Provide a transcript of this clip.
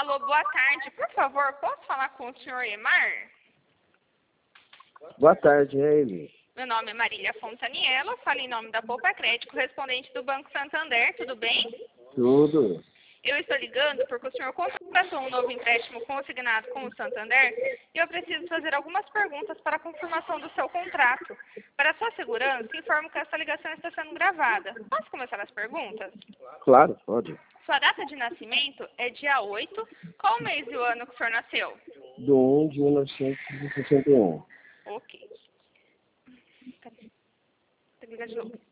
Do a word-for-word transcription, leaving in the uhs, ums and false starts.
Alô, boa tarde. Por favor, posso falar com o senhor Emar? Boa tarde, é ele. Meu nome é Marília Fontaniello, falo em nome da Poupa Crédito, correspondente do Banco Santander, tudo bem? Tudo. Eu estou ligando porque o senhor contratou um novo empréstimo consignado com o Santander e eu preciso fazer algumas perguntas para a confirmação do seu contrato. Para sua segurança, informo que essa ligação está sendo gravada. Posso começar as perguntas? Claro, pode. Sua data de nascimento é dia oito. Qual o mês e o ano que o senhor nasceu? Do um de mil novecentos e sessenta e um. Ok. Tem que ligar de novo.